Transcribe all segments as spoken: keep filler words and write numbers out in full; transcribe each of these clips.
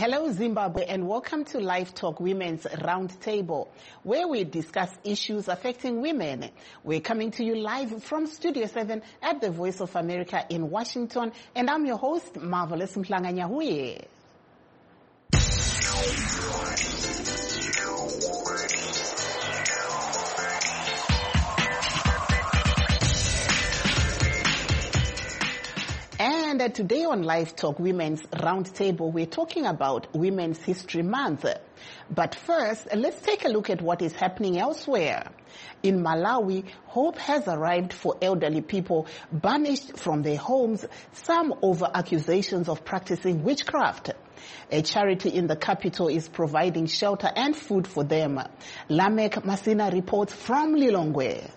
Hello Zimbabwe and welcome to Live Talk Women's Roundtable, where we discuss issues affecting women. We're coming to you live from Studio seven at the Voice of America in Washington, and I'm your host, Marvelous Mhlanga-Nyahuye. And uh, today on Live Talk Women's Roundtable, we're talking about Women's History Month. But first, let's take a look at what is happening elsewhere. In Malawi, hope has arrived for elderly people banished from their homes, some over accusations of practicing witchcraft. A charity in the capital is providing shelter and food for them. Lamek Masina reports from Lilongwe.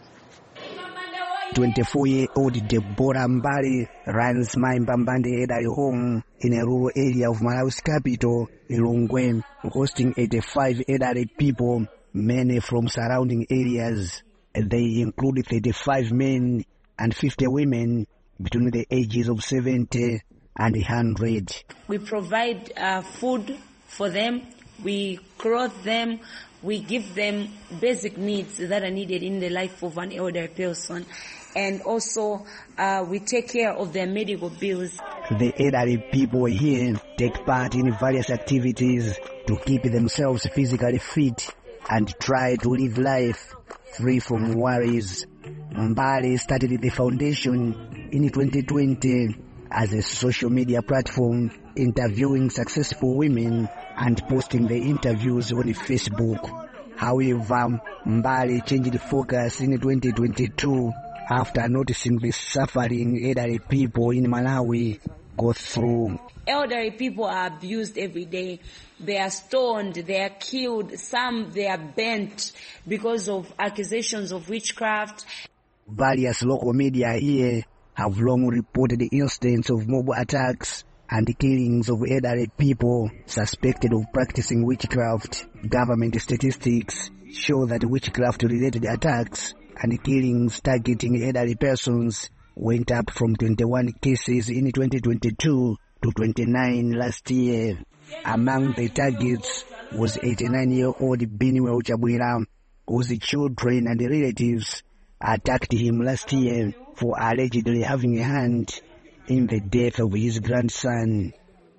twenty-four-year-old Deborah Mbali runs My Mbambande elderly home in a rural area of Malawi's capital, Lilongwe, hosting eighty-five elderly people, many from surrounding areas. They include thirty-five men and fifty women between the ages of seventy and one hundred. We provide uh, food for them, we clothe them, we give them basic needs that are needed in the life of an elderly person. And also, uh, we take care of their medical bills. The elderly people here take part in various activities to keep themselves physically fit and try to live life free from worries. Mbali started the foundation in twenty twenty as a social media platform, interviewing successful women and posting the interviews on Facebook. However, Mbali changed focus in twenty twenty-two after noticing the suffering elderly people in Malawi go through. Elderly people are abused every day. They are stoned, they are killed, some they are burnt because of accusations of witchcraft. Various local media here have long reported incidents of mob attacks and killings of elderly people suspected of practicing witchcraft. Government statistics show that witchcraft-related attacks and killings targeting elderly persons went up from twenty-one cases in twenty twenty-two to twenty-nine last year. Among the targets was eighty-nine-year-old Biniwe Uchabwira, whose children and relatives attacked him last year for allegedly having a hand in the death of his grandson.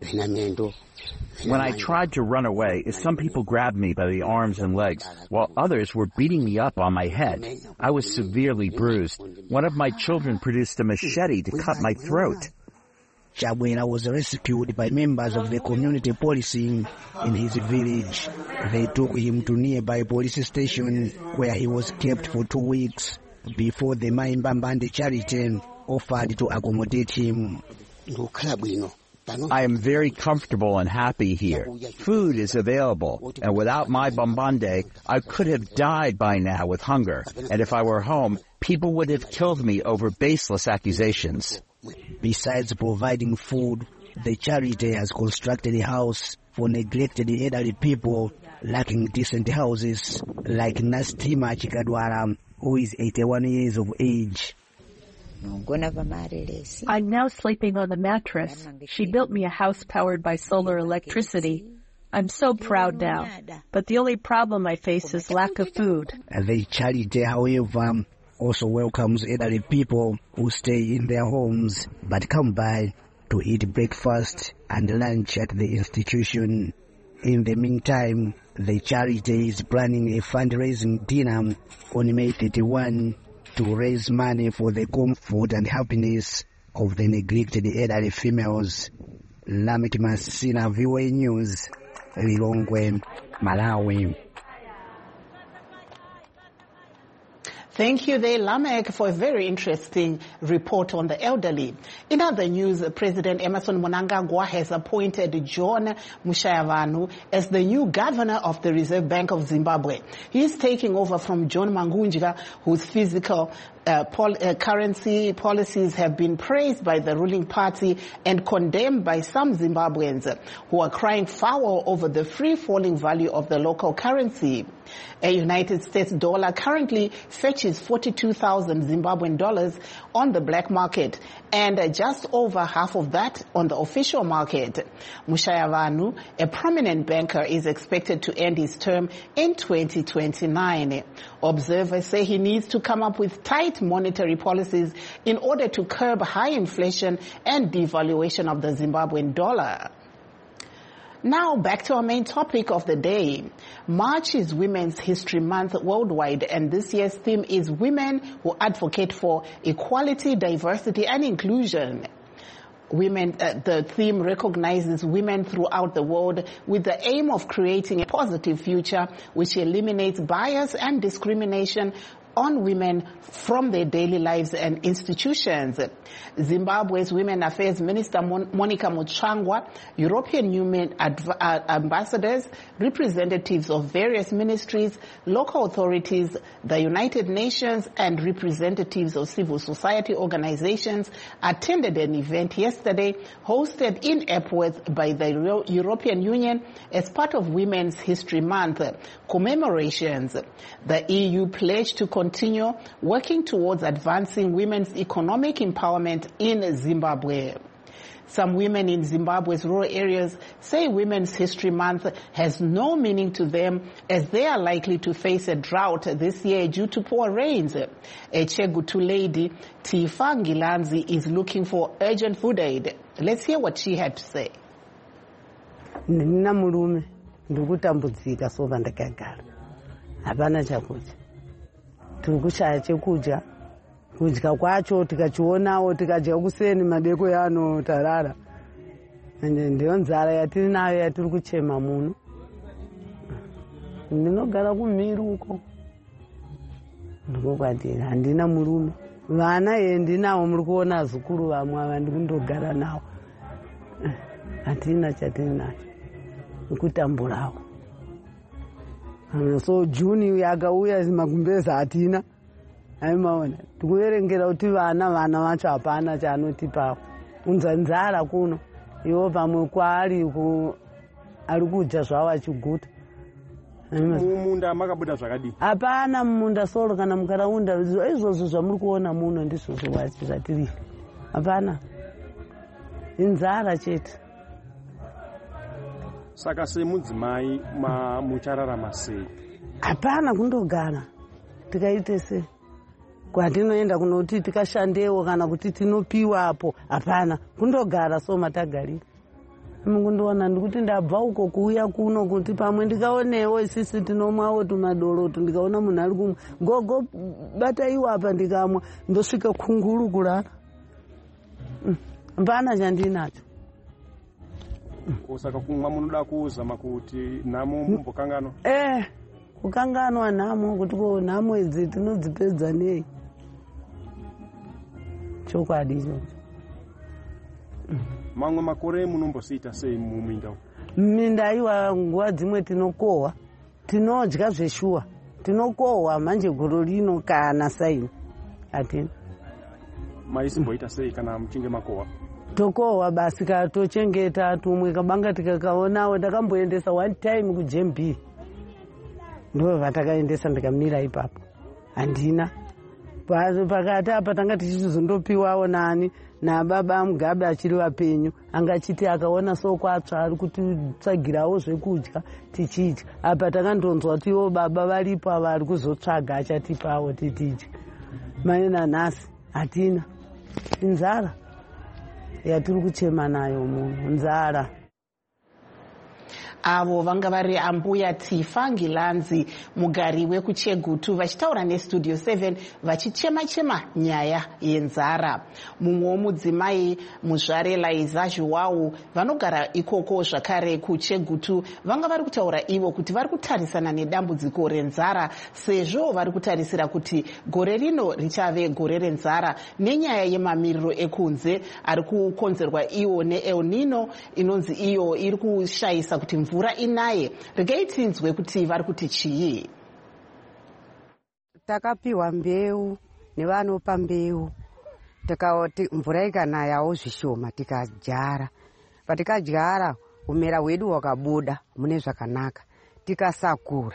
When I tried to run away, some people grabbed me by the arms and legs, while others were beating me up on my head. I was severely bruised. One of my children produced a machete to cut my throat. Chabwera was rescued by members of the community policing in his village. They took him to nearby police station where he was kept for two weeks before the My Mbambande charity offered to accommodate him. I am very comfortable and happy here. Food is available, and without My Mbambande, I could have died by now with hunger. And if I were home, people would have killed me over baseless accusations. Besides providing food, the charity has constructed a house for neglected elderly people lacking decent houses, like Nastima Chikadwara, who is eighty-one years of age. I'm now sleeping on the mattress. She built me a house powered by solar electricity. I'm so proud now. But the only problem I face is lack of food. The charity, however, also welcomes elderly people who stay in their homes but come by to eat breakfast and lunch at the institution. In the meantime, the charity is planning a fundraising dinner on May thirty-first to raise money for the comfort and happiness of the neglected elderly females. Lamek Masina, V O A News, Lilongwe, Malawi. Thank you there, Lamek, for a very interesting report on the elderly. In other news, President Emmerson Mnangagwa has appointed John Mushayavanu as the new governor of the Reserve Bank of Zimbabwe. He is taking over from John Mangunjira, whose physical uh, pol uh, currency policies have been praised by the ruling party and condemned by some Zimbabweans who are crying foul over the free-falling value of the local currency. A United States dollar currently fetches forty-two thousand Zimbabwean dollars on the black market, and uh, just over half of that on the official market. Mushayavanhu, a prominent banker, is expected to end his term in twenty twenty-nine. Observers say he needs to come up with tight monetary policies in order to curb high inflation and devaluation of the Zimbabwean dollar. Now back to our main topic of the day. March is Women's History Month worldwide, and this year's theme is Women Who Advocate for Equality, Diversity and Inclusion. Women, uh, the theme recognizes women throughout the world with the aim of creating a positive future which eliminates bias and discrimination on women from their daily lives and institutions. Zimbabwe's Women Affairs Minister Mon Monica Mutsvangwa, European Union uh, ambassadors, representatives of various ministries, local authorities, the United Nations, and representatives of civil society organizations attended an event yesterday hosted in Epworth by the Euro European Union as part of Women's History Month commemorations. The E U pledged to continue working towards advancing women's economic empowerment in Zimbabwe. Some women in Zimbabwe's rural areas say Women's History Month has no meaning to them as they are likely to face a drought this year due to poor rains. A Chegutu lady, Tifa Ngilanzi, is looking for urgent food aid. Let's hear what she had to say. Nina mulume ndikutambudzika so vandakagara hapana chakudya tiri kushaya chekudya kudya kwacho tikachionawo tikadya kuseni madeko yano tarara ende ndiyo nzara yatiri nayo yatiri kuchema muno. Ndinogara kumhiri uko ndiko kwatiri handina murume vana ye ndinawo muri kuona zukuru vamwe ava ndikundogara nawo hatina chatiri nacho kutamburawo. So Juni yakauya magumbeza hatina aimaona tikuverengera kuti vana vana vacho hapana chanotipawo unza nzara kuno iwo pamwe kwaari ku ari kudya zvavo achiguta. Mumunda makabuda zvakadii? Hapana mumunda soro kana mukaraunda izvozvo zvamuri kuona muno ndizvo zvatiri. Hapana inzara chete. Saka semudzimai muchararama sei? Hapana kundogara tikaite sei kwatinoenda kunoti tikashandewo kana kuti tinopiwapo. Hapana kundogara so matagarira. Mungundoona ndikuti ndabva uko kuuya kuno kuti pamwe ndikaonewo isisi tinomwawo tumadoroto ndikaona munhu ari kumwe gogo bataiwa apa ndikamwa ndosvika kunguru kurara. Hapana chandinacho. Saka kumwa munoda kuzama kuti nhamo mumbokanganwa? Eh kukanganwa nhamo kuti ko nhamo idzi tinodzipedza nei chokwadi ichocho. Mamwe makore munombosiita sei muminda? Muminda aiwa nguva dzimwe tinokohwa tinodya zveshuwa tinokohwa manje goro rino kana saini hatina. Maisimboita sei kana muchinge makohwa? Tokohwa basi katochengeta tumwe kabanga tikakaonawo ndakamboendesa one time kuJ M B ndo vatakaendesa ndikamira ipapo handina pakati apa tanga tichizondopiwawo nani nababa Mugabe achiri vapenyu angachiti akaona sokwatsva ari kutitsvagirawo zvekudya tichidya. Apa takandonzwa kuti ivo baba varipo ava ari kuzotsvaga achatipawo titidya. Maina nhasi hatina inzara yatiri kuchema nayo munhu nzara. Avo vanga vari ambuya Tifa Ngilanzi mugari wekuChegutu vachitaura neStudio seven vachichema chema nyaya yenzara. Mumwe mudzimai muzvare Laiza Joao vanogara ikoko zvakare kuChegutu vanga vari kutaura ivo kuti vari kutarisana nedambudziko renzara sezvo vari kutarisira kuti gore rino richave gore renzara nenyaya yemamiriro ekunze ari kukonzerwa iwo neEl Nino inonzi iyo iri kushayisa kuti mvura inaye. Regai tinzwe kuti vari kuti chii. Takapiwa mbeu nevanopa mbeu tikati mvura ikanayawo zvishoma tikadyara. Patikadyara umera hwedu hwakabuda mune zvakanaka tikasakura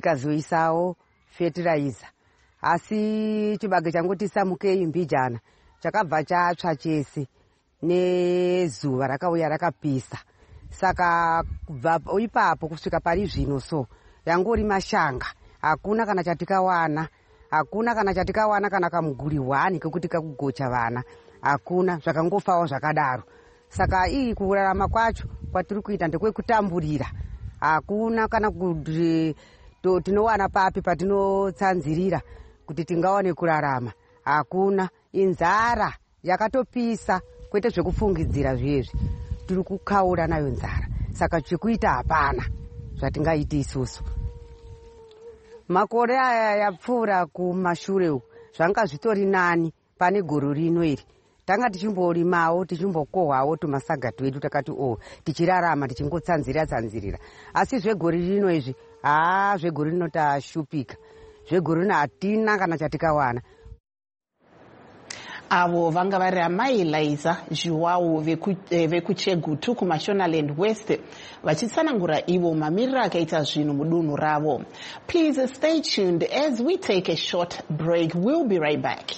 tikazoisawo fertilizer. Asi chibage changu tisamukei mbijana chakabva chatsva chese nezuva rakauya rakapisa. Saka kubva ipapo kusvika pari zvino so yangori mashanga, hakuna kana chatikawana, hakuna kana chatikawana kana kamuguri wani kekuti kakugocha vana, hakuna, zvakangofawo zvakadaro. Saka ii kurarama kwacho kwatiri kuita ndekwekutamburira, hakuna kana kuti tinowana papi patinotsanzirira kuti tingawane kurarama, hakuna. Inzara yakatopisa, kwete zvekufungidzira zvezvi, tiri kukaura nayo nzara. Saka chikuita hapana zvatingaiti isusu. Makore aya yapfuura kumashure uku zvanga zvitori nani pane goro rino iri. Tanga tichimborimawo tichimbokohwawo tumasaga twedu takati oh tichirarama tichingotsanzira tsanzirira. Asi zvegori rino izvi haa zvegori rino tashupika. Zvegori rino hatina kana chatikawana. Avo vanga vari amai Laiza Zhuwau vekuChegutu kuMashonaland West vachitsanangura ivo mamiriro akaita zvinhu mudunhu ravo. Please stay tuned as we take a short break. We'll be right back.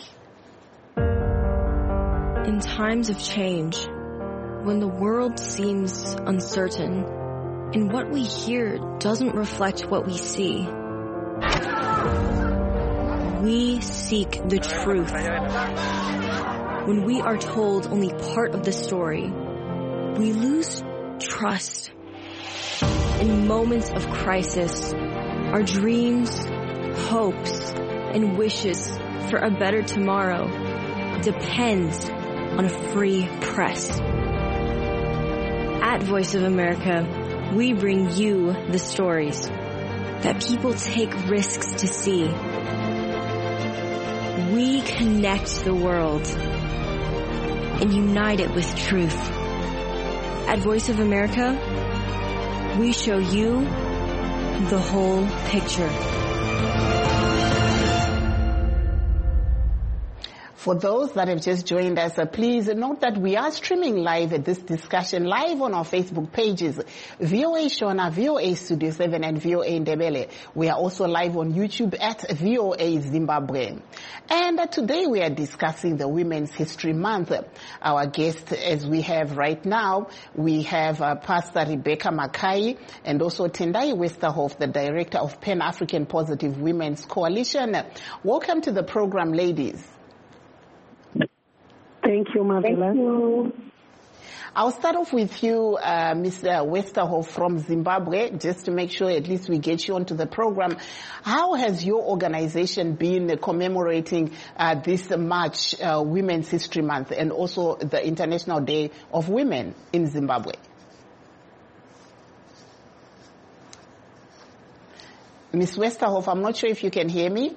In times of change, when the world seems uncertain and what we hear doesn't reflect what we see, we seek the truth. When we are told only part of the story, we lose trust. In moments of crisis, our dreams, hopes, and wishes for a better tomorrow depends on a free press. At Voice of America, we bring you the stories that people take risks to see. We connect the world and unite it with truth. At Voice of America, we show you the whole picture. For those that have just joined us, uh, please note that we are streaming live at this discussion live on our Facebook pages, V O A Shona, V O A Studio seven, and V O A Ndebele. We are also live on YouTube at V O A Zimbabwe. And uh, today we are discussing the Women's History Month. Our guest, as we have right now, we have uh, Pastor Rebecca Makai and also Tendai Westerhoff, the Director of Pan-African Positive Women's Coalition. Welcome to the program, ladies. Thank you, Marcella. Thank you. I'll start off with you, uh, Mister Westerhoff from Zimbabwe, just to make sure at least we get you onto the program. How has your organization been commemorating uh, this March, uh, Women's History Month, and also the International Day of Women in Zimbabwe? Miz Westerhoff, I'm not sure if you can hear me.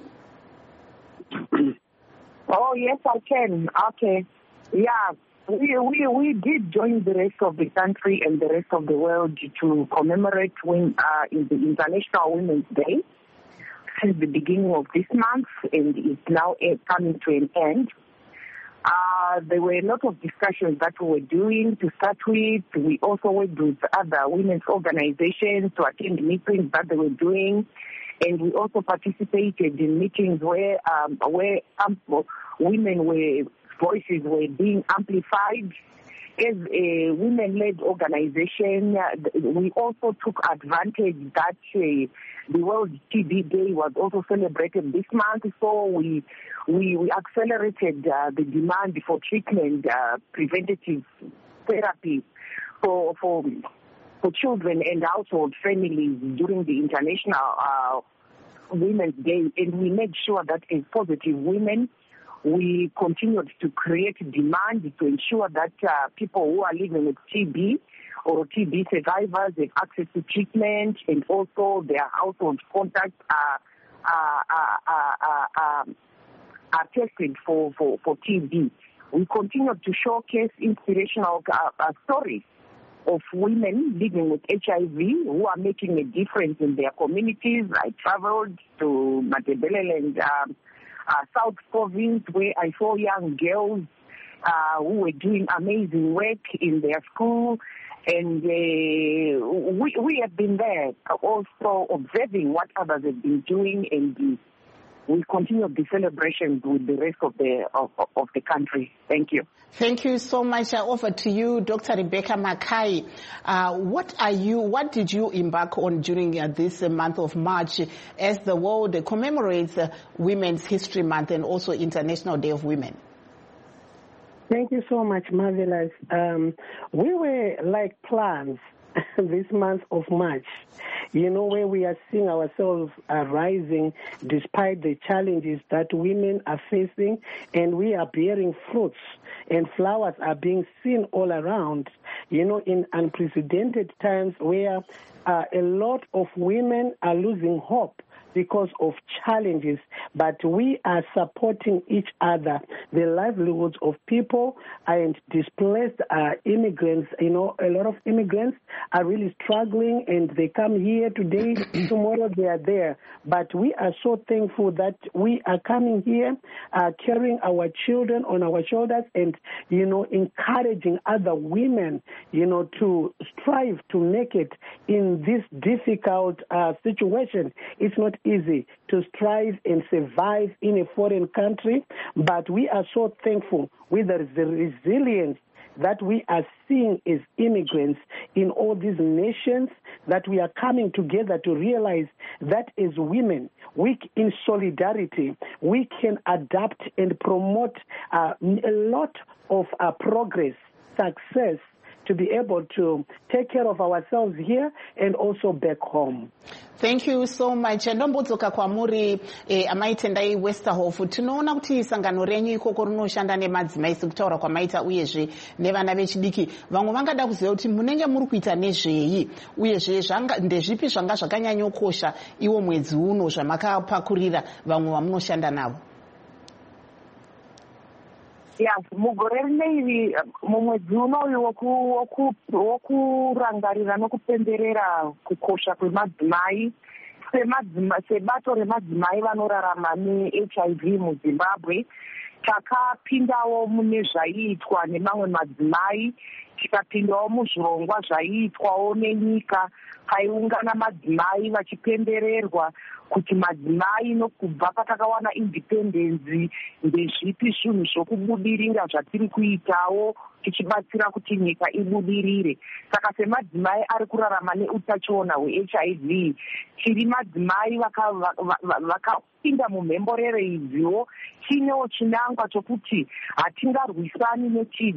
Oh, yes, I can. Okay. Yeah, we, we we did join the rest of the country and the rest of the world to commemorate when, uh, in the International Women's Day since the beginning of this month, and it's now coming to an end. Uh, there were a lot of discussions that we were doing to start with. We also worked with other women's organizations to attend meetings that they were doing. And we also participated in meetings where um, where um, women were voices were being amplified. As a women-led organization, uh, we also took advantage that uh, the World T B Day was also celebrated this month. So we we, we accelerated uh, the demand for treatment, uh, preventative therapy for for. for children and household families during the International uh, Women's Day, and we made sure that as positive women, we continued to create demand to ensure that uh, people who are living with T B or T B survivors have access to treatment, and also their household contacts are, are, are, are, are, are tested for, for, for T B. We continued to showcase inspirational uh, uh, stories of women living with H I V who are making a difference in their communities. I traveled to Matebele and um, uh, South Province, where I saw young girls uh, who were doing amazing work in their school. And uh, we, we have been there also observing what others have been doing and we continue the celebrations with the rest of the of, of the country. Thank you. Thank you so much. I offer to you, Doctor Rebecca Mackay. Uh, what are you? What did you embark on during uh, this uh, month of March, as the world commemorates uh, Women's History Month and also International Day of Women? Thank you so much, Marvelous. Um, we were like plants this month of March, you know, where we are seeing ourselves uh, rising despite the challenges that women are facing, and we are bearing fruits and flowers are being seen all around, you know, in unprecedented times where uh, a lot of women are losing hope because of challenges, but we are supporting each other. The livelihoods of people and displaced uh, immigrants, you know, a lot of immigrants are really struggling, and they come here today, tomorrow they are there. But we are so thankful that we are coming here, uh, carrying our children on our shoulders and, you know, encouraging other women, you know, to strive to make it in this difficult uh, situation. It's not easy to strive and survive in a foreign country, but we are so thankful with the resilience that we are seeing as immigrants in all these nations, that we are coming together to realize that as women, we, in solidarity, we can adapt and promote uh, a lot of uh, progress, success, to be able to take care of ourselves here and also back home. Thank you so much. Ndombodzoka kwamuri eh, amaitendai Westerhof. Tinoona kuti sangano renyu ikoko rinoshanda nemadzimai sekutaura kwamaita uyezve nevana vechidiki. Vamwe vangada kuziva kuti munenge muri kuita nezvei uyezve ndezvipi zvanga zvakanyanyokosha iwo mwedzi uno zvamakapakurira vamwe vamunoshanda navo. Yes, mugore rinei mumwedzi unoyu wokurangarira nokupemberera kukosha kwemadzimai sebato remadzimai vanorarama ne-H I V muZimbabwe, takapindawo mune zvaiitwa nemamwe madzimai, tikapindawo muzvirongwa zvaiitwawo nenyika paiungana madzimai vachipembererwa kuti madzimai nokubva patakawana independence ndezvipi zvinhu zvokubudirira zvatiri kuitawo tichibatsira kuti nyika ibudirire. Saka semadzimai ari kurarama neutachiona hwe-H I V, tiri madzimai vakapinda mumhemborero idziwo chinewo chinangwa chokuti hatingarwisani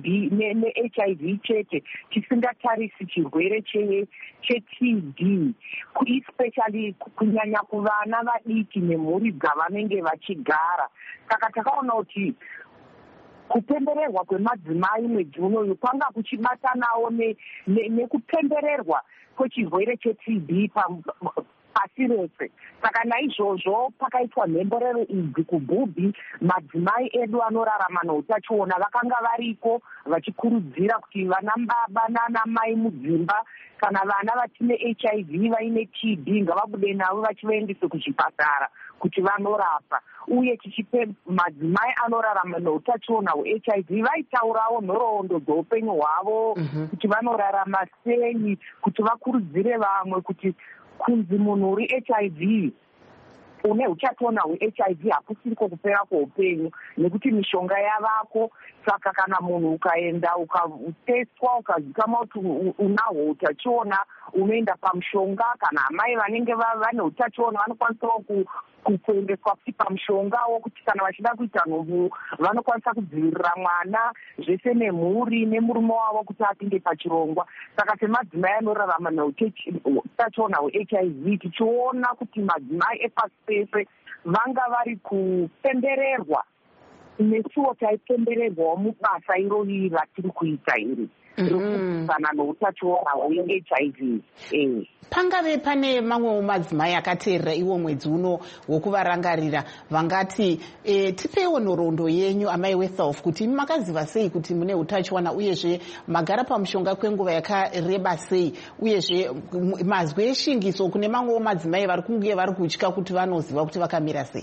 ne-H I V chete tisingatarisi chirwere che-T B, especially kunyanya kuvana vadiki nemhuri dzavanenge vachigara. Saka takaona kuti kupembererwa kwemadzimai mwedzi unoyu kwanga kuchibatanawo nekupembererwa kwechirwere che-T B pasi rese. Saka naizvozvo pakaitwa mhemborero idzi kubhubhi, madzimai edu anorarama neutachiona vakanga variko vachikurudzira kuti vana baba nana mai mudzimba kana vana vatine H I V vaine T B ngavabude navo vachivaendese kuchipatara kuti vanorapa. Uye tichipe madzimai anorarama neutachiona hwe-H I V vaitaurawo nhoroondo dzeupenyu hwavo, kuti vanorarama sei, kuti vakurudzire vamwe kuti kunzi munhu uri H I V une uchatona hwe-H I V hakusiriko kupera kweupenyu, nekuti mishonga yavako. Saka kana munhu ukaenda ukatestwa ukazikamwa kuti unahwo utachiona unoenda pamushonga, kana amai vanenge vane utachiona vanokwanisawo kuendeswa futi pamushongawo kuti kana vachida kuita nhumbu vanokwanisa kudzivirira mwana zvese nemhuri nemurume wavo kuti apinde pachirongwa. Saka semadzimai anorarama neutachiona hwe-H I V tichiona kuti madzimai epasi pese vanga vari kupembererwa nesuwo taipembererwawo mubasa irori ratiri kuita iri rekukusana neutachiona hwe-H I V. Pangave pane mamwewo madzimai akateerera iwo mwedzi uno wokuvarangarira vangati e, tipewo nhoroondo yenyu amai Westerhof kuti makaziva sei kuti mune utachiona uyezve magara pamushonga kwenguva yakareba sei, uyezve mazwi eshingiso kune mamwewo madzimai vari kunge vari kutya kuti vanoziva kuti vakamira sei.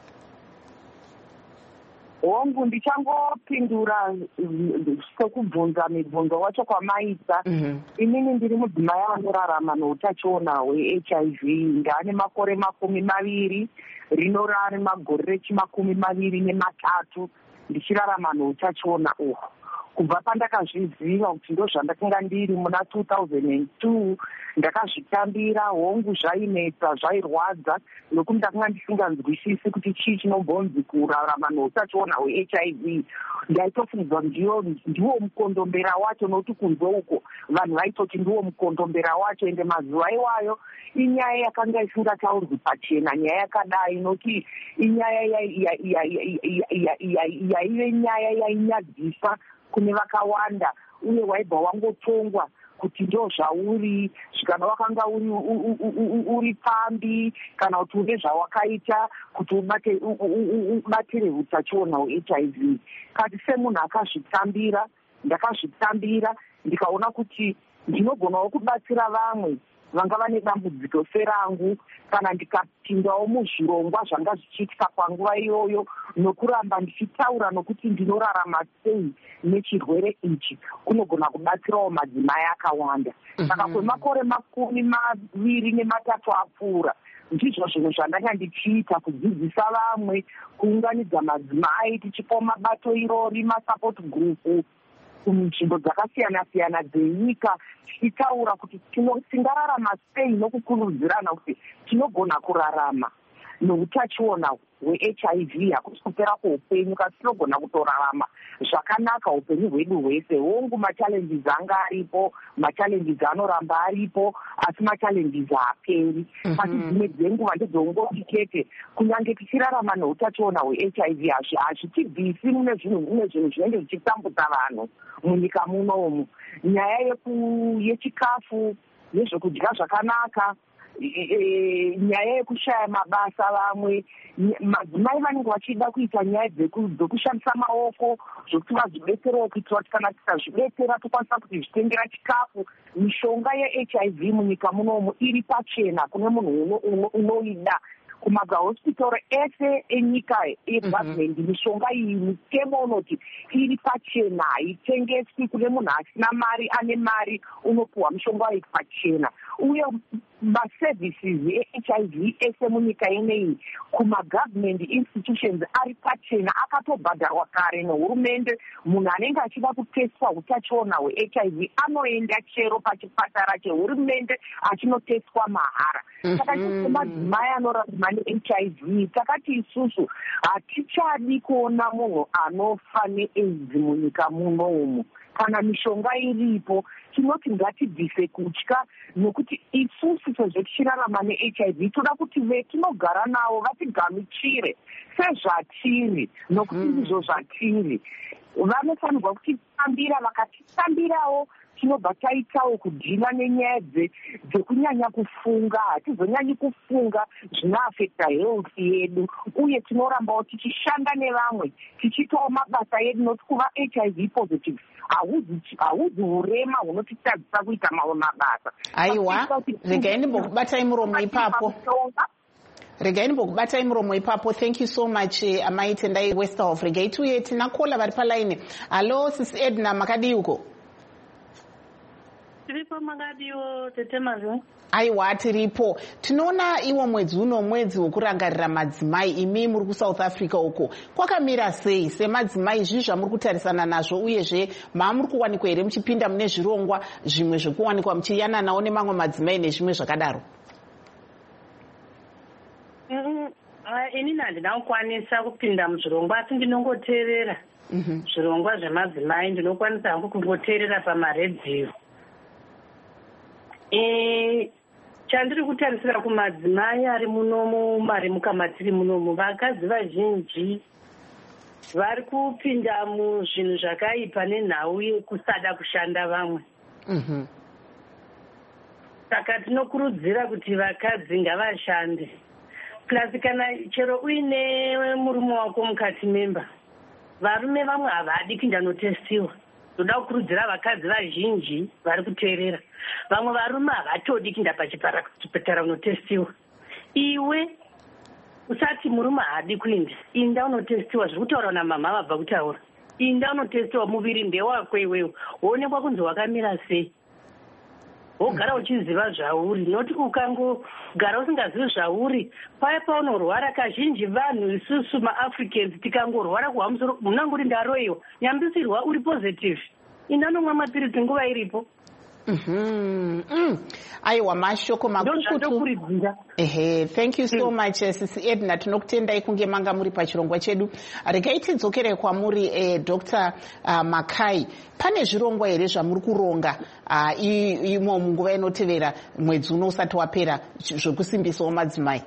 Hongu ndichangopindura sokubvunza mibvunzo wacho kwamaita. Inini ndiri mudzimai anorarama neutachiona hwe-H I V, ndane makore makumi maviri. rinorari magore rechimakumi maviri nematatu ndichirarama neutachiona uhwu. Kubva pandakazviziva kuti ndo zvandakanga ndiri muna two thousand two ndakazvitambira. Hongu zvainetsa, zvairwadza nokuti ndakanga ndisinganzwisisi kuti chii chinombonzi kurarama neutachiona hwe-H I V. Ndaitofungidzwa ndiwo ndiwo mukondombera wacho, nokuti kunze uko vanhu vaitoti ndiwo mukondombera wacho. Ende mazuva iwayo inyaya yakanga isingataurwi pachena nyaya yakadai, nokuti inyaya yaive nyaya yainyadzisa kune vakawanda, uye waibva wangotongwa kuti ndo zvauri, kana wakanga uri uri pambi, kana kuti une zvawakaita kuti ubate ubatire utachiona hwe-H I V. Kati semunhu akazvitambira, ndakazvitambira ndikaona kuti ndinogonawo kubatsira vamwe vanga vane dambudziko serangu, kana ndikapindawo muzvirongwa zvanga zvichiitika panguva iyoyo, nokuramba ndichitaura nokuti ndinorarama sei nechirwere ichi, kunogona kubatsirawo madzimai akawanda. Saka kwemakore makumi maviri nematatu apfuura ndizvo zvinhu zvandanga ndichiita, kudzidzisa vamwe, kuunganidza madzimai, tichipawo mabato irori, masapoti gurupu kunzvimbo dzakasiyana-siyana dzenyika, tichitaura kuti tingararama sei nokukurudzirana kuti tinogona kurarama neutachiona hwe-H I V. Hakusi kupera kweupenyu, kasi tinogona kutorarama zvakanaka upenyu hwedu hwese. Hongu machallenges anga aripo, machallenges anoramba aripo, asi machallenges haaperi. Asi dzimwe dzenguva ndedzongoti chete, kunyange tichirarama neutachiona hwe-H I V hazvitibvisi mune zvinhu zvinenge zvichitambudza vanhu munyika munomu. Nyaya yechikafu, nezvekudya zvakanaka, nyaya yekushaya mabasa. Vamwe madzimai vanenge vachida kuita nyaya dzekushandisa maoko, zvokuti vazvidetserewo kuitira kuti kana tikazvidetsera tokwanisa kuti zvitengera chikafu. Mishonga ye-H I V munyika munomu iri pachena kune munhu unoida. Kumahospitari ese enyika egavhumendi mishonga iyi mitemo unoti iri pachena, haitengeswi kune munhu asina mari. Ane mari unopuhwa mishonga iyi pachena. Uye maservices e-H I V ese munyika ineyi kumagavhumendi institutions ari pachena, akatobhadharwa kare nehurumende. Munhu anenge achida kutestwa utachiona hwe-H I V anoenda chero pachipatara chehurumende achinotestwa mahara. Saka tisi madzimai anorarama ne-H I V takati isusu hatichadi kuona munhu anofa ne-AIDS munyika munomu. Kana mishonga iripo, tinoti ngatibvise kutya, nokuti isusu sezvo tichirarama ne-H I V toda kuti vetinogara navo vatigamuchire sezvatiri, nokuti ndizvo zvatiri. Vanofanirwa kutitambira, vakatitambirawo tinobva taitawo kudhila nenyaya dzekunyanya kufunga. Hatizonyanyi kufunga zvinoafekta health yedu, uye tinorambawo tichishanda nevamwe, tichitawo mabasa edu, nokuti kuva H I V positive haudzi urema hunotitadzisa kuita mamwe mabasa. Aiwa, regai ndimbokubatai muromo ipapo. Regai ndimbokubatai muromo ipapo. Thank you so much, uh, Amai Tendai Westerhoff. Regai tuye tinakola vari palaini. Hello, Sis Edna, makadi uko? Tiripo makadiwo tetemazo. Aiwa, tiripo. Tinoona iwo mwedzi uno mwedzi wokurangarira madzimai. Imi muri kuSouth Africa uko kwakamira sei semadzimai? Izvi zvamuri kutarisana nazvo, uyezve mamuri kuwanikwa here muchipinda mune zvirongwa zvimwe zvekuwanikwa muchiyananawo nemamwe madzimai nezvimwe zvakadaro? Inini handina kukwanisa kupinda muzvirongwa, asi ndinongoteerera zvirongwa zvemadzimai. Ndinokwanisa hangu kungoteerera pamaredhiyo. E, chandiri kutarisira kumadzimai ari munomu, mari mukamatiri munomu, vakadzi vazhinji vari kupinda muzvinhu zvakaipa nenhau yekusada kushanda vamwe. Saka tinokurudzira kuti vakadzi ngavashande. Plus kana chero uine murume wako mukati memba, varume vamwe havadi kuinda notestiwa. Toda kukurudzira vakadzi vazhinji vari kuteerera, vamwe varume havatodi kuinda pachipatara unotestiwa. Iwe usati murume haadi kuinda, inda unotestiwa. Zviri kutaura namama vabva kutaura, inda unotestiwa. Muviri ndewako iwewe, woonekwa kunzi wakamira sei. wogara uchiziva zvauri, noti ukangogara usingazivi zvauri paya paunorwara. Kazhinji vanhu isusu maAfricans tikangorwara kuhwa musoro munanguri ndaroiwa nyambisirwa uri positive indanomwa mapirisi nguva iripo. Mm-hmm. Mm. Aiwa mashoko makutu. Ehe, thank you so mm. much uh, Sisi Edna, tinokutendai kunge manga muri pachirongwa chedu. Regai tidzokere kwamuri eh, Doctor uh, Makai. Pane zvirongwa here zvamuri kuronga uh, imo munguva inotevera mwedzi uno usati wapera zvekusimbisawo madzimai?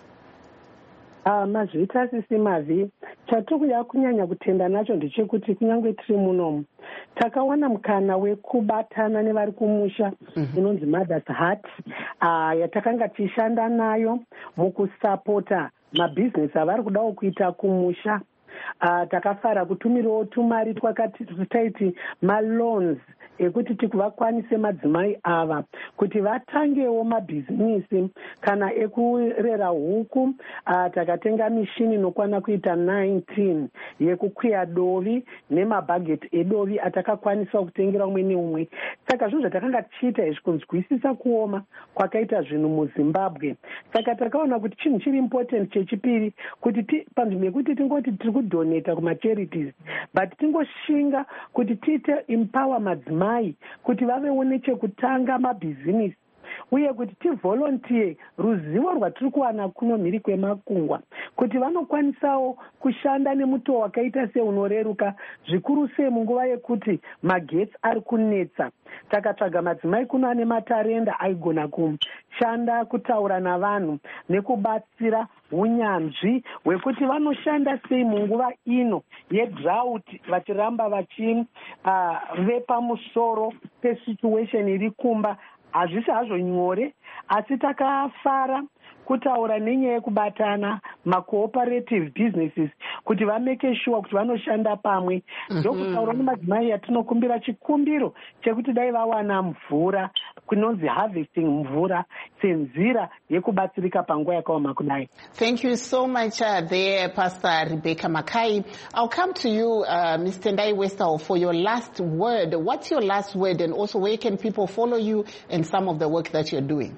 Uh, mazvita Sisi Mavi, chatikuya kunyanya kutenda nacho ndechekuti kunyange tiri munomu takawana mukana wekubatana nevari kumusha inonzi mm-hmm. Mothers Heart uh, yatakanga tichishanda nayo mukusapota mabhizinesi avari kudawo kuita kumusha. Uh, takafara kutumirawo tumari twakati tutaiti maloans ekuti tikuvakwanise madzimai ava kuti vatangewo mabhizinisi kana ekurera huku. Uh, takatenga mishini inokwana kuita nineteen yekukwiya dovi nemabhageti edovi atakakwanisa kutengera umwe neumwe. Saka zvinhu zvatakanga tichiita izvi kunzwisisa kuoma kwakaita zvinhu muZimbabwe. Saka takaona kuti chinhu chiri important chechipiri kuti panzvimbo yekuti tingoti tiri kudoneta kumacharities but tingoshinga kuti tiite empower madzimai kuti vavewo nechekutanga mabhizinisi uye kuti tivolontiye ruzivo rwatiri kuwana kuno mhiri kwemakungwa kuti vanokwanisawo kushanda nemutoo wakaita seunoreruka zvikuru sei munguva yekuti magetsi ari kunetsa. Takatsvaga madzimai kuno ane matarenda aigona kushanda kutaura navanhu nekubatsira unyanzvi hwekuti vanoshanda sei munguva ino yedrought vachiramba vachivepa uh, musoro pesituation iri kumba. Hazvisi hazvo nyore asi takafara kutaura nenyaya yekubatana macooperative businesses kuti vameke sure kuti vanoshanda pamwe. Ndokutaura nemadzimai yatinokumbira chikumbiro chekuti dai vawana mvura kunonzi harvesting mvura senzira yekubatsirika panguva yakaoma kudai. Thank you so much uh, there Pastor Rebecca Makai. I'll come to you uh, Mister Tendai Westerhoff for your last word. What's your last word and also where can people follow you and some of the work that you're doing?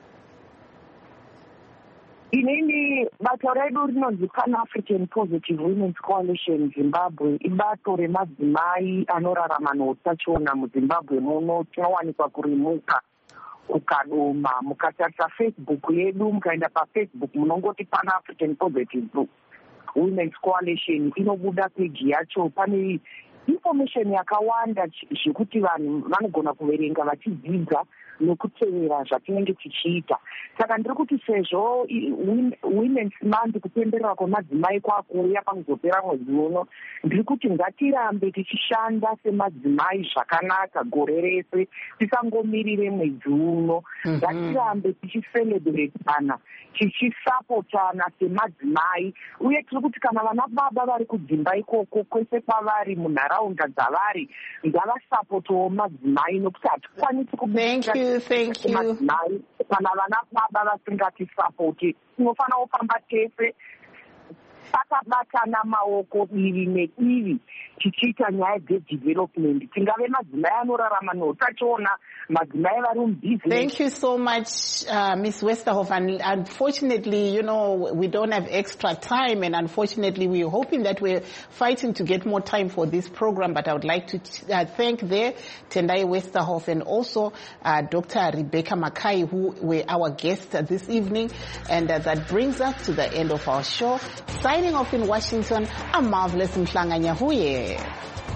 Inini bato redu rinonzi Pan African Positive Women's Coalition Zimbabwe ibato remadzimai anorarama neutachiona muZimbabwe muno. Tinowanikwa kurimuka ukadoma mukatarisa Facebook yedu mukaenda paFacebook munongoti Pan African Positive Women's Coalition inobuda peji yacho. Pane information yakawanda zvekuti vanhu vanogona kuverenga vachidzidza nekutevera zvatinenge tichiita. Saka ndiri kuti sezvo Women's Month kupemberera kwemadzimai kwakuuya pakuzopera mwedzi uno, ndiri kuti ngatirambe tichishanda semadzimai zvakanaka gore rese, tisangomirire mwedzi uno. Ngatirambe tichiseleburetana, tichisapotana semadzimai, uye tiri kuti kana vana baba vari kudzimba ikoko kwese kwavari munharaunda dzavari ngavasapotowo madzimai nokuti hatikwanisi kubika. Thank you. Kana vana baba vasingatisapoti tinofanira kufamba tese takabatana maoko divi nedivi tichiita nyaya dzedevelopment. Tingave madzimai anorarama neutachiona, madzimai vari mubusiness. Thank you so much uh, Miss Westerhoff, and unfortunately you know we don't have extra time, and unfortunately we're hoping that we're fighting to get more time for this program, but I would like to uh, thank there Tendai Westerhoff and also uh, Doctor Rebecca Makai, who were our guests uh, this evening, and uh, that brings us to the end of our show. Signing off in Washington, I'm Marvelous Mhlanga Nyahuye.